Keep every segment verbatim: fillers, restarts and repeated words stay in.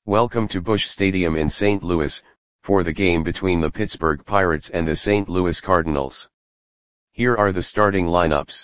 Welcome to Busch Stadium in Saint Louis, for the game between the Pittsburgh Pirates and the Saint Louis Cardinals. Here are the starting lineups.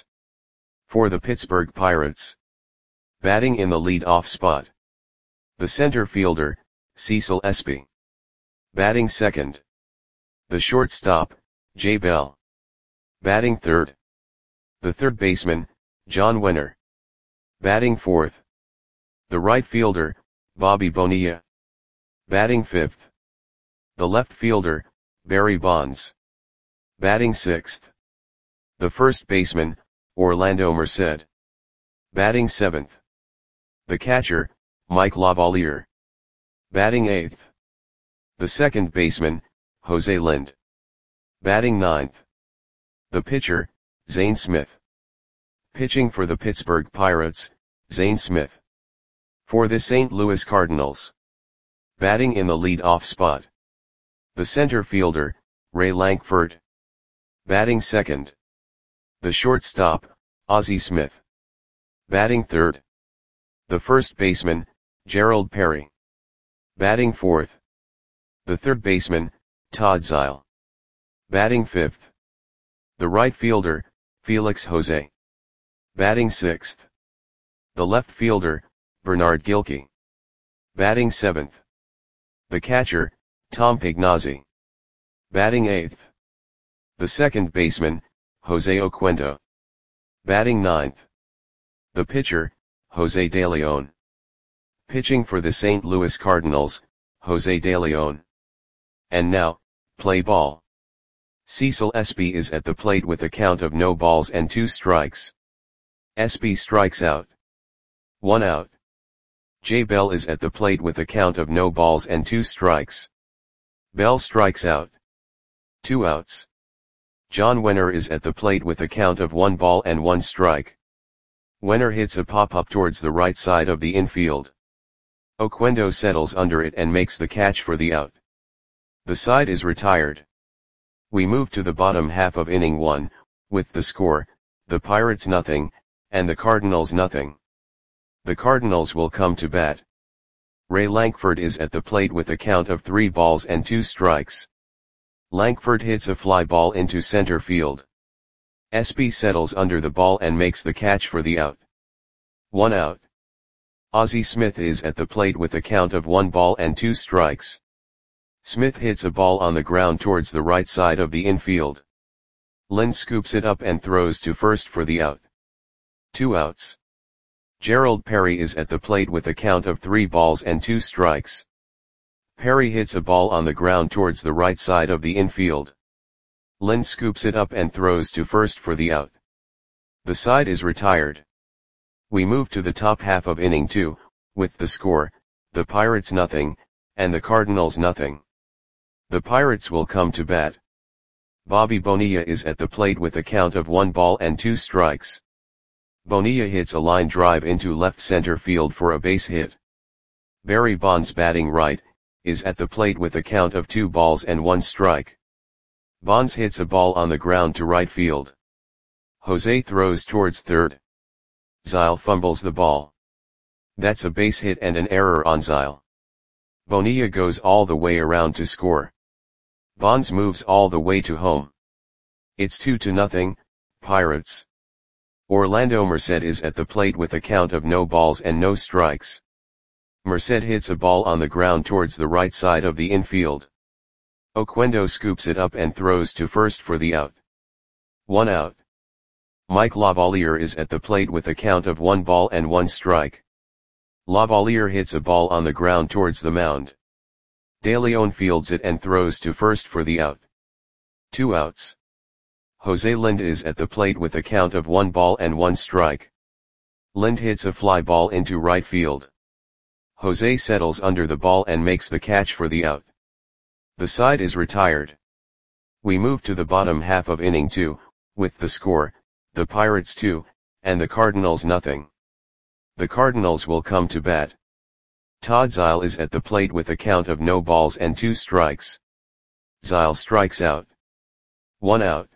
For the Pittsburgh Pirates. Batting in the lead-off spot. The center fielder, Cecil Espy. Batting second. The shortstop, Jay Bell. Batting third. The third baseman, John Wenner. Batting fourth. The right fielder, Bobby Bonilla. Batting fifth. The left fielder, Barry Bonds. Batting sixth. The first baseman, Orlando Merced. Batting seventh. The catcher, Mike Lavalier. Batting eighth. The second baseman, Jose Lind. Batting ninth. The pitcher, Zane Smith. Pitching for the Pittsburgh Pirates, Zane Smith. For the Saint Louis Cardinals. Batting in the lead-off spot. The center fielder, Ray Lankford. Batting second. The shortstop, Ozzie Smith. Batting third. The first baseman, Gerald Perry. Batting fourth. The third baseman, Todd Zeile. Batting fifth. The right fielder, Felix Jose. Batting sixth. The left fielder, Bernard Gilkey. Batting seventh. The catcher, Tom Pignazzi. Batting eighth. The second baseman, Jose Oquendo. Batting ninth. The pitcher, Jose De Leon. Pitching for the Saint Louis Cardinals, Jose De Leon. And now, play ball. Cecil Espy is at the plate with a count of no balls and two strikes. Espy strikes out. One out. Jay Bell is at the plate with a count of no balls and two strikes. Bell strikes out. Two outs. John Wenner is at the plate with a count of one ball and one strike. Wenner hits a pop-up towards the right side of the infield. Oquendo settles under it and makes the catch for the out. The side is retired. We move to the bottom half of inning one, with the score, the Pirates nothing, and the Cardinals nothing. The Cardinals will come to bat. Ray Lankford is at the plate with a count of three balls and two strikes. Lankford hits a fly ball into center field. Espy settles under the ball and makes the catch for the out. One out. Ozzie Smith is at the plate with a count of one ball and two strikes. Smith hits a ball on the ground towards the right side of the infield. Lind scoops it up and throws to first for the out. Two outs. Gerald Perry is at the plate with a count of three balls and two strikes. Perry hits a ball on the ground towards the right side of the infield. Lind scoops it up and throws to first for the out. The side is retired. We move to the top half of inning two, with the score, the Pirates nothing, and the Cardinals nothing. The Pirates will come to bat. Bobby Bonilla is at the plate with a count of one ball and two strikes. Bonilla hits a line drive into left center field for a base hit. Barry Bonds, batting right, is at the plate with a count of two balls and one strike. Bonds hits a ball on the ground to right field. Jose throws towards third. Zeile fumbles the ball. That's a base hit and an error on Zeile. Bonilla goes all the way around to score. Bonds moves all the way to home. It's two to nothing, Pirates. Orlando Merced is at the plate with a count of no balls and no strikes. Merced hits a ball on the ground towards the right side of the infield. Oquendo scoops it up and throws to first for the out. One out. Mike Lavalier is at the plate with a count of one ball and one strike. Lavalier hits a ball on the ground towards the mound. De Leon fields it and throws to first for the out. Two outs. Jose Lind is at the plate with a count of one ball and one strike. Lind hits a fly ball into right field. Jose settles under the ball and makes the catch for the out. The side is retired. We move to the bottom half of inning two, with the score, the Pirates two, and the Cardinals nothing. The Cardinals will come to bat. Todd Zeile is at the plate with a count of no balls and two strikes. Zeile strikes out. One out.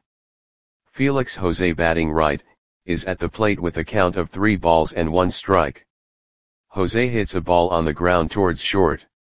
Felix Jose, batting right, is at the plate with a count of three balls and one strike. Jose hits a ball on the ground towards short.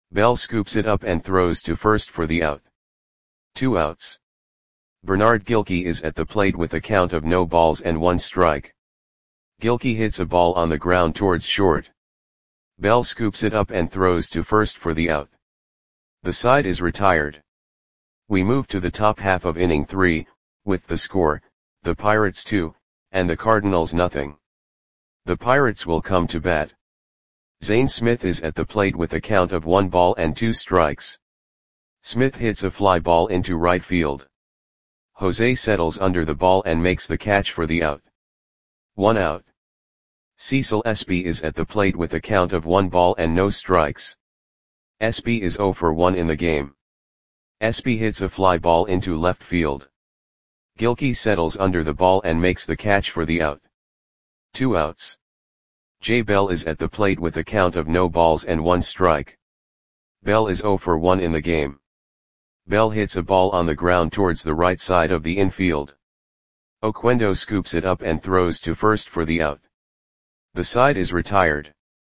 Bell scoops it up and throws to first for the out. Two outs. Bernard Gilkey is at the plate with a count of no balls and one strike. Gilkey hits a ball on the ground towards short. Bell scoops it up and throws to first for the out. The side is retired. We move to the top half of inning three, with the score, the Pirates two, and the Cardinals nothing. The Pirates will come to bat. Zane Smith is at the plate with a count of one ball and two strikes. Smith hits a fly ball into right field. Jose settles under the ball and makes the catch for the out. One out. Cecil Espy is at the plate with a count of one ball and no strikes. Espy is oh for one in the game. Espy hits a fly ball into left field. Gilkey settles under the ball and makes the catch for the out. Two outs. Jay Bell is at the plate with a count of no balls and one strike. Bell is oh for one in the game. Bell hits a ball on the ground towards the right side of the infield. Oquendo scoops it up and throws to first for the out. The side is retired.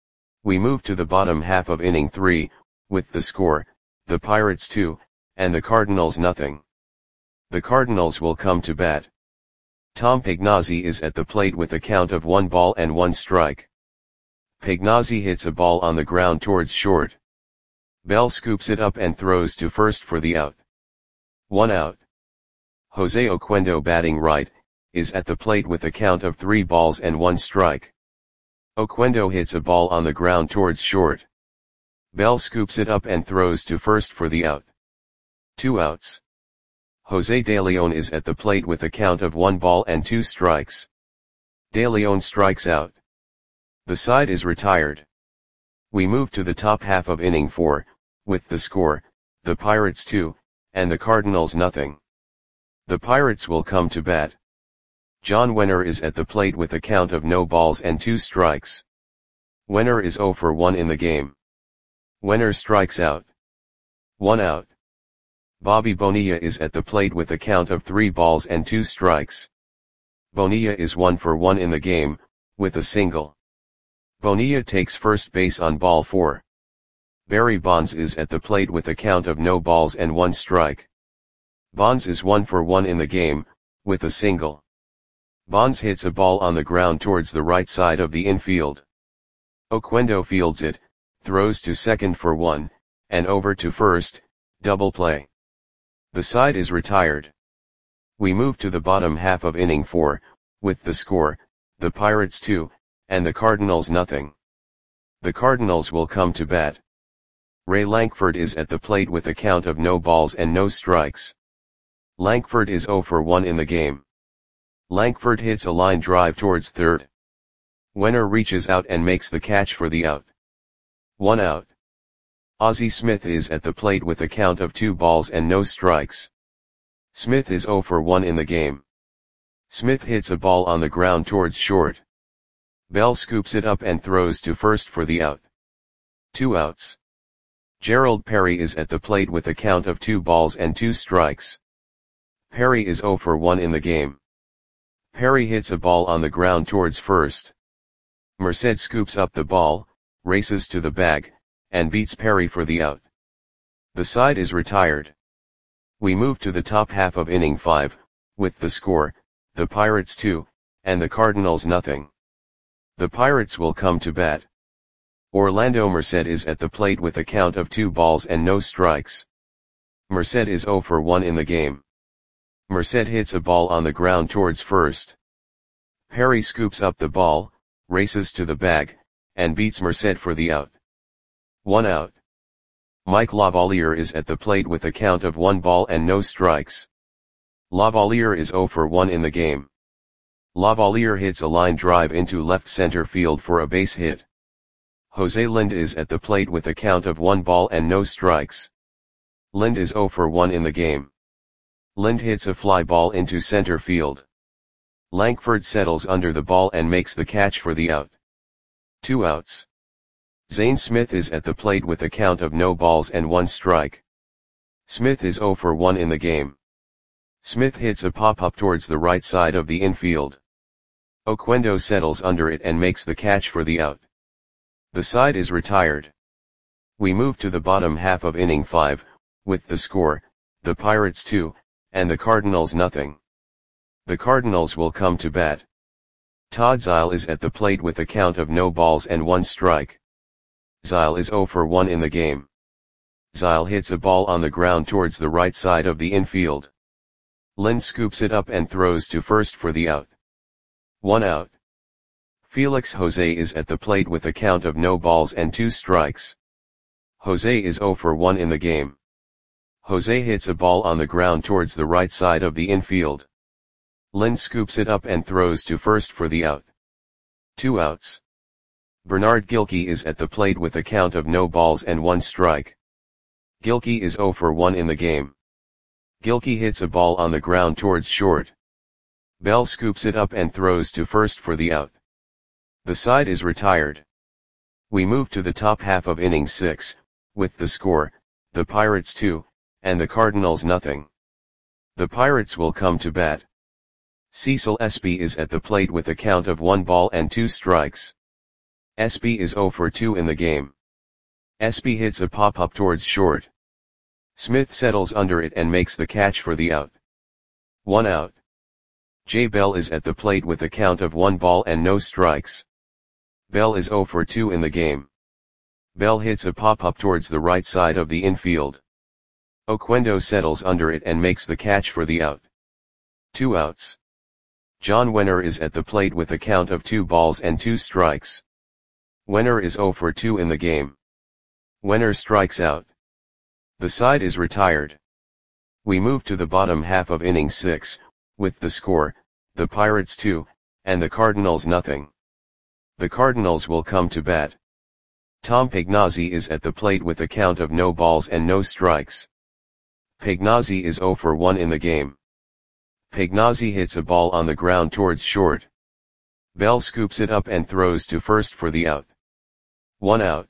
We move to the bottom half of inning three, with the score, the Pirates two, and the Cardinals nothing. The Cardinals will come to bat. Tom Pagnozzi is at the plate with a count of one ball and one strike. Pagnozzi hits a ball on the ground towards short. Bell scoops it up and throws to first for the out. One out. Jose Oquendo, batting right, is at the plate with a count of three balls and one strike. Oquendo hits a ball on the ground towards short. Bell scoops it up and throws to first for the out. Two outs. Jose De Leon is at the plate with a count of one ball and two strikes. De Leon strikes out. The side is retired. We move to the top half of inning four, with the score, the Pirates two, and the Cardinals nothing. The Pirates will come to bat. John Wenner is at the plate with a count of no balls and two strikes. Wenner is oh for one in the game. Wenner strikes out. One out. Bobby Bonilla is at the plate with a count of three balls and two strikes. Bonilla is one for one in the game, with a single. Bonilla takes first base on ball four. Barry Bonds is at the plate with a count of no balls and one strike. Bonds is one for one in the game, with a single. Bonds hits a ball on the ground towards the right side of the infield. Oquendo fields it, throws to second for one, and over to first, double play. The side is retired. We move to the bottom half of inning four, with the score, the Pirates two, and the Cardinals nothing. The Cardinals will come to bat. Ray Lankford is at the plate with a count of no balls and no strikes. Lankford is oh for one in the game. Lankford hits a line drive towards third. Wenner reaches out and makes the catch for the out. One out. Ozzie Smith is at the plate with a count of two balls and no strikes. Smith is oh for one in the game. Smith hits a ball on the ground towards short. Bell scoops it up and throws to first for the out. Two outs. Gerald Perry is at the plate with a count of two balls and two strikes. Perry is oh for one in the game. Perry hits a ball on the ground towards first. Merced scoops up the ball, races to the bag, and beats Perry for the out. The side is retired. We move to the top half of inning five, with the score, the Pirates two, and the Cardinals nothing. The Pirates will come to bat. Orlando Merced is at the plate with a count of two balls and no strikes. Merced is oh for one in the game. Merced hits a ball on the ground towards first. Perry scoops up the ball, races to the bag, and beats Merced for the out. One out. Mike Lavalier is at the plate with a count of one ball and no strikes. Lavalier is oh for one in the game. Lavalier hits a line drive into left center field for a base hit. Jose Lind is at the plate with a count of one ball and no strikes. Lind is oh for one in the game. Lind hits a fly ball into center field. Lankford settles under the ball and makes the catch for the out. Two outs. Zane Smith is at the plate with a count of no balls and one strike. Smith is oh for one in the game. Smith hits a pop-up towards the right side of the infield. Oquendo settles under it and makes the catch for the out. The side is retired. We move to the bottom half of inning five, with the score, the Pirates two, and the Cardinals nothing. The Cardinals will come to bat. Todd Zeile is at the plate with a count of no balls and one strike. Zeile is oh for one in the game. Zeile hits a ball on the ground towards the right side of the infield. Lind scoops it up and throws to first for the out. One out. Felix Jose is at the plate with a count of no balls and two strikes. Jose is oh for one in the game. Jose hits a ball on the ground towards the right side of the infield. Lind scoops it up and throws to first for the out. Two outs. Bernard Gilkey is at the plate with a count of no balls and one strike. Gilkey is oh for one in the game. Gilkey hits a ball on the ground towards short. Bell scoops it up and throws to first for the out. The side is retired. We move to the top half of inning six, with the score, the Pirates two, and the Cardinals nothing. The Pirates will come to bat. Cecil Espy is at the plate with a count of one ball and two strikes. Espy is oh for two in the game. Espy hits a pop-up towards short. Smith settles under it and makes the catch for the out. One out. Jay Bell is at the plate with a count of one ball and no strikes. Bell is oh for two in the game. Bell hits a pop-up towards the right side of the infield. Oquendo settles under it and makes the catch for the out. Two outs. John Wenner is at the plate with a count of two balls and two strikes. Wenner is oh for two in the game. Wenner strikes out. The side is retired. We move to the bottom half of inning six, with the score, the Pirates two, and the Cardinals nothing. The Cardinals will come to bat. Tom Pagnozzi is at the plate with a count of no balls and no strikes. Pagnozzi is oh for one in the game. Pagnozzi hits a ball on the ground towards short. Bell scoops it up and throws to first for the out. One out.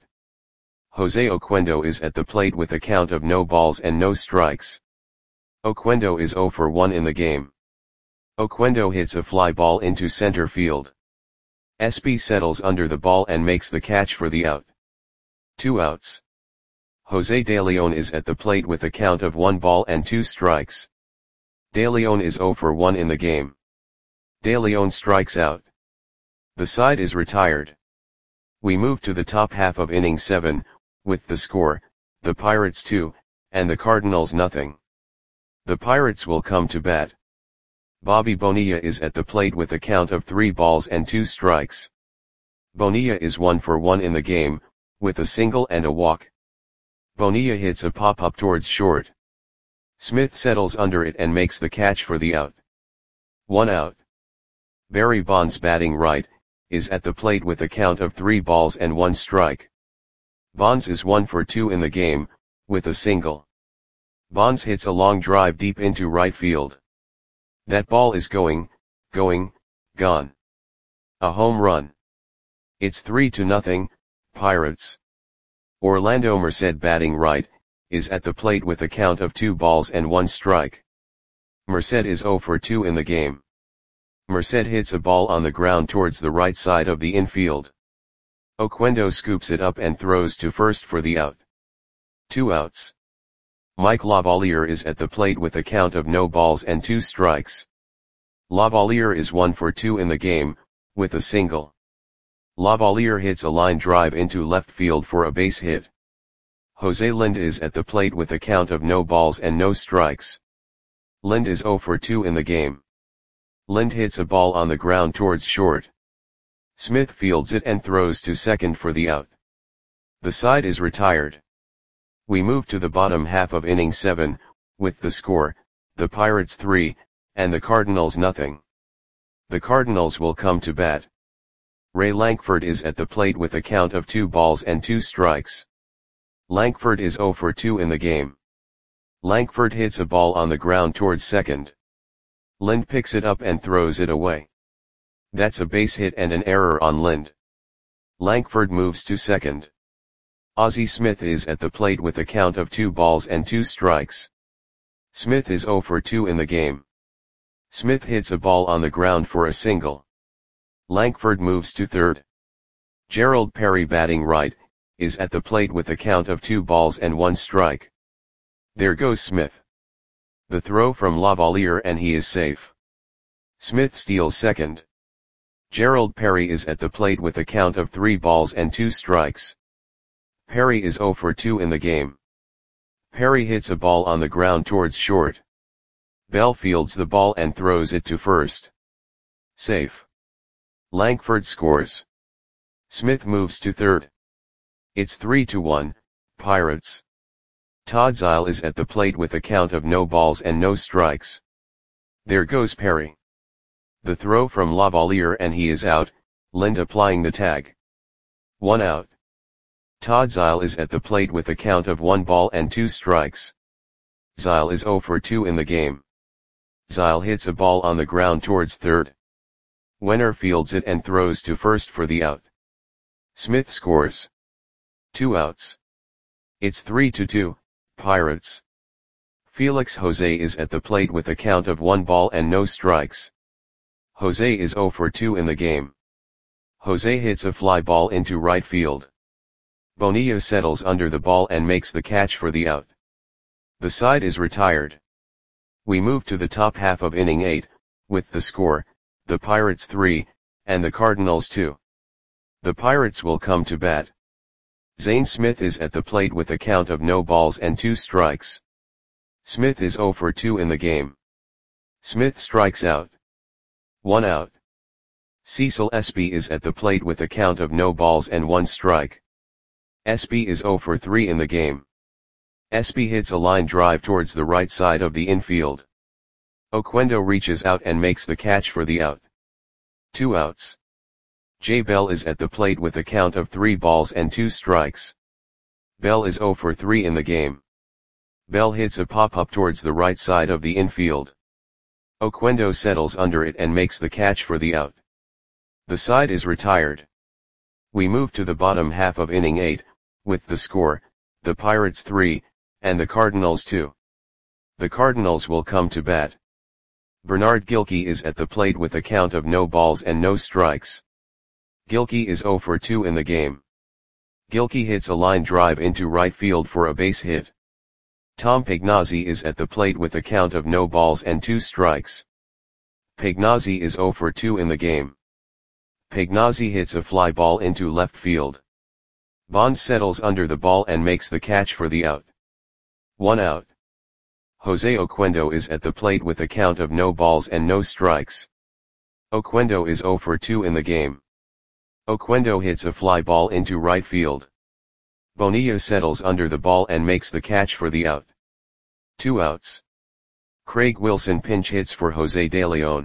Jose Oquendo is at the plate with a count of no balls and no strikes. Oquendo is oh for one in the game. Oquendo hits a fly ball into center field. Espy settles under the ball and makes the catch for the out. Two outs. Jose De Leon is at the plate with a count of one ball and two strikes. De Leon is oh for one in the game. De Leon strikes out. The side is retired. We move to the top half of inning seven, with the score, the Pirates two, and the Cardinals nothing. The Pirates will come to bat. Bobby Bonilla is at the plate with a count of three balls and two strikes. Bonilla is one for one in the game, with a single and a walk. Bonilla hits a pop-up towards short. Smith settles under it and makes the catch for the out. One out. Barry Bonds, batting right, is at the plate with a count of three balls and one strike. Bonds is one for two in the game, with a single. Bonds hits a long drive deep into right field. That ball is going, going, gone. A home run. It's three to nothing, Pirates. Orlando Merced, batting right, is at the plate with a count of two balls and one strike. Merced is oh for two in the game. Merced hits a ball on the ground towards the right side of the infield. Oquendo scoops it up and throws to first for the out. Two outs. Mike Lavalier is at the plate with a count of no balls and two strikes. Lavalier is one for two in the game, with a single. Lavalier hits a line drive into left field for a base hit. Jose Lind is at the plate with a count of no balls and no strikes. Lind is oh for two in the game. Lind hits a ball on the ground towards short. Smith fields it and throws to second for the out. The side is retired. We move to the bottom half of inning seven, with the score, the Pirates three, and the Cardinals nothing. The Cardinals will come to bat. Ray Lankford is at the plate with a count of two balls and two strikes. Lankford is oh for two in the game. Lankford hits a ball on the ground towards second. Lind picks it up and throws it away. That's a base hit and an error on Lind. Lankford moves to second. Ozzie Smith is at the plate with a count of two balls and two strikes. Smith is oh for two in the game. Smith hits a ball on the ground for a single. Lankford moves to third. Gerald Perry, batting right, is at the plate with a count of two balls and one strike. There goes Smith. The throw from Lavalier and he is safe. Smith steals second. Gerald Perry is at the plate with a count of three balls and two strikes. Perry is zero for two in the game. Perry hits a ball on the ground towards short. Bell fields the ball and throws it to first. Safe. Langford scores. Smith moves to third. It's three to one, Pirates. Todd Zeile is at the plate with a count of no balls and no strikes. There goes Perry. The throw from Lavalier and he is out, Lind applying the tag. One out. Todd Zeile is at the plate with a count of one ball and two strikes. Zeile is zero for two in the game. Zeile hits a ball on the ground towards third. Wenner fields it and throws to first for the out. Smith scores. Two outs. It's three to two, Pirates. Felix Jose is at the plate with a count of one ball and no strikes. Jose is zero for two in the game. Jose hits a fly ball into right field. Bonilla settles under the ball and makes the catch for the out. The side is retired. We move to the top half of inning eight, with the score, the Pirates three, and the Cardinals two. The Pirates will come to bat. Zane Smith is at the plate with a count of no balls and two strikes. Smith is zero for two in the game. Smith strikes out. One out. Cecil Espy is at the plate with a count of no balls and one strike. Espy is zero for three in the game. Espy hits a line drive towards the right side of the infield. Oquendo reaches out and makes the catch for the out. Two outs. Jay Bell is at the plate with a count of three balls and two strikes. Bell is zero for three in the game. Bell hits a pop-up towards the right side of the infield. Oquendo settles under it and makes the catch for the out. The side is retired. We move to the bottom half of inning eight, with the score, the Pirates three, and the Cardinals two. The Cardinals will come to bat. Bernard Gilkey is at the plate with a count of no balls and no strikes. Gilkey is zero for two in the game. Gilkey hits a line drive into right field for a base hit. Tom Pagnozzi is at the plate with a count of no balls and two strikes. Pagnozzi is zero for two in the game. Pagnozzi hits a fly ball into left field. Bonds settles under the ball and makes the catch for the out. One out. Jose Oquendo is at the plate with a count of no balls and no strikes. Oquendo is zero for two in the game. Oquendo hits a fly ball into right field. Bonilla settles under the ball and makes the catch for the out. Two outs. Craig Wilson pinch hits for Jose De Leon.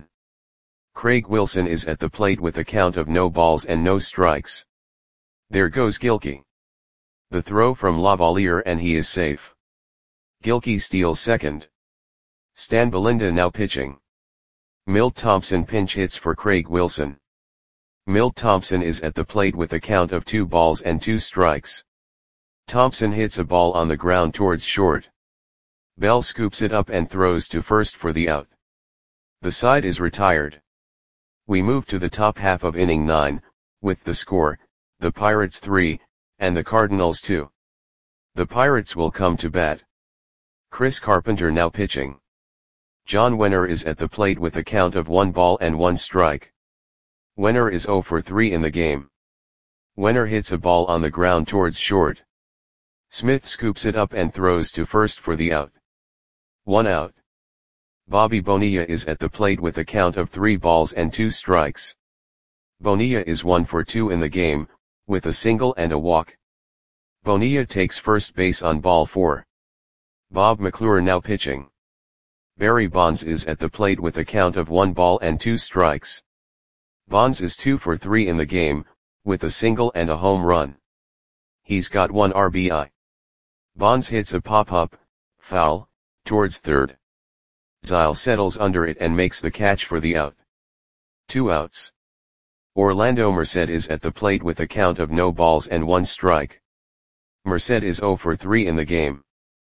Craig Wilson is at the plate with a count of no balls and no strikes. There goes Gilkey. The throw from Lavalier and he is safe. Gilkey steals second. Stan Belinda now pitching. Milt Thompson pinch hits for Craig Wilson. Milt Thompson is at the plate with a count of two balls and two strikes. Thompson hits a ball on the ground towards short. Bell scoops it up and throws to first for the out. The side is retired. We move to the top half of inning nine, with the score, the Pirates three, and the Cardinals two. The Pirates will come to bat. Chris Carpenter now pitching. John Wenner is at the plate with a count of one ball and one strike. Wenner is zero for three in the game. Wenner hits a ball on the ground towards short. Smith scoops it up and throws to first for the out. One out. Bobby Bonilla is at the plate with a count of three balls and two strikes. Bonilla is one for two in the game, with a single and a walk. Bonilla takes first base on ball four. Bob McClure now pitching. Barry Bonds is at the plate with a count of one ball and two strikes. Bonds is two for three in the game, with a single and a home run. He's got one R B I. Bonds hits a pop-up, foul, towards third. Zeile settles under it and makes the catch for the out. Two outs. Orlando Merced is at the plate with a count of no balls and one strike. Merced is zero for three in the game.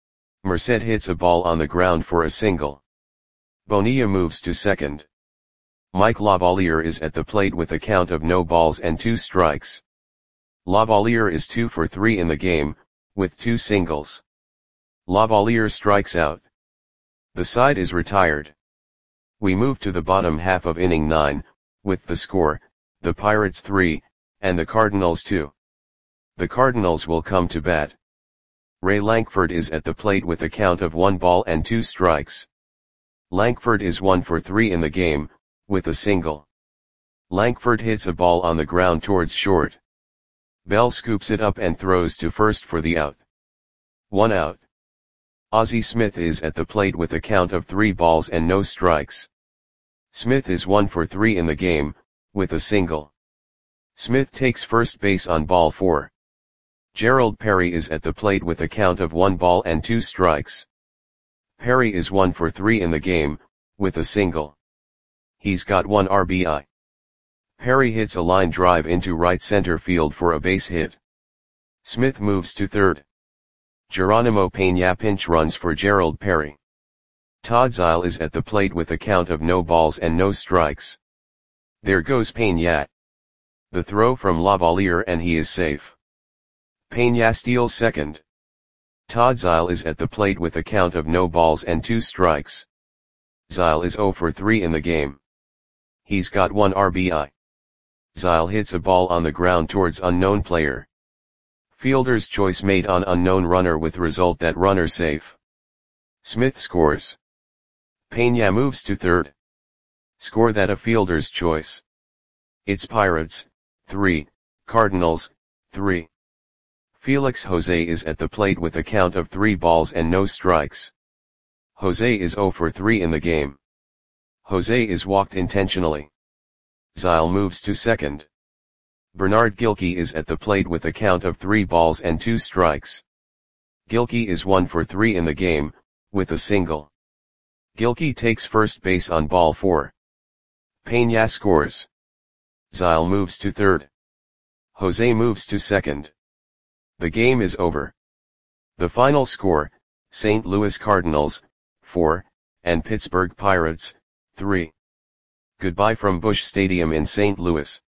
Merced hits a ball on the ground for a single. Bonilla moves to second. Mike Lavalier is at the plate with a count of no balls and two strikes. Lavalier is two for three in the game, with two singles. Lavalier strikes out. The side is retired. We move to the bottom half of inning nine, with the score, the Pirates three, and the Cardinals two. The Cardinals will come to bat. Ray Lankford is at the plate with a count of one ball and two strikes. Lankford is one for three in the game, with a single. Lankford hits a ball on the ground towards short. Bell scoops it up and throws to first for the out. One out. Ozzie Smith is at the plate with a count of three balls and no strikes. Smith is one for three in the game, with a single. Smith takes first base on ball four. Gerald Perry is at the plate with a count of one ball and two strikes. Perry is one for three in the game, with a single. He's got one R B I. Perry hits a line drive into right center field for a base hit. Smith moves to third. Geronimo Peña pinch runs for Gerald Perry. Todd Zeile is at the plate with a count of no balls and no strikes. There goes Peña. The throw from Lavalier and he is safe. Peña steals second. Todd Zeile is at the plate with a count of no balls and two strikes. Zeile is zero for three in the game. He's got one R B I. Zeile hits a ball on the ground towards unknown player. Fielder's choice made on unknown runner with result that runner safe. Smith scores. Peña moves to third. Score that a fielder's choice. It's Pirates, three, Cardinals, three. Felix Jose is at the plate with a count of three balls and no strikes. Jose is zero for three in the game. Jose is walked intentionally. Zeile moves to second. Bernard Gilkey is at the plate with a count of three balls and two strikes. Gilkey is one for three in the game, with a single. Gilkey takes first base on ball four. Peña scores. Zeile moves to third. Jose moves to second. The game is over. The final score, Saint Louis Cardinals, four, and Pittsburgh Pirates, three. Goodbye from Busch Stadium in Saint Louis.